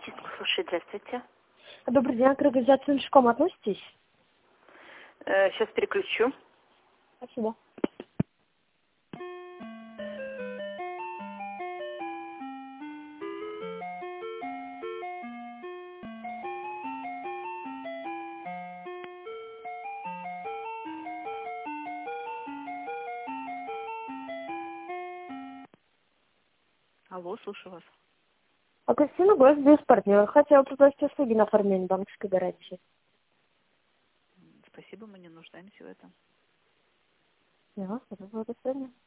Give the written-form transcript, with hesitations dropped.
Птицку, слушай, здравствуйте. Добрый день, к организации Иншком относитесь? Сейчас переключу. Спасибо. Алло, слушаю вас. А Кристина Гость, бизнес-партнер. Хотела попросить услуги на оформление банковской гарантии. Спасибо, мы не нуждаемся в этом. Да, до свидания.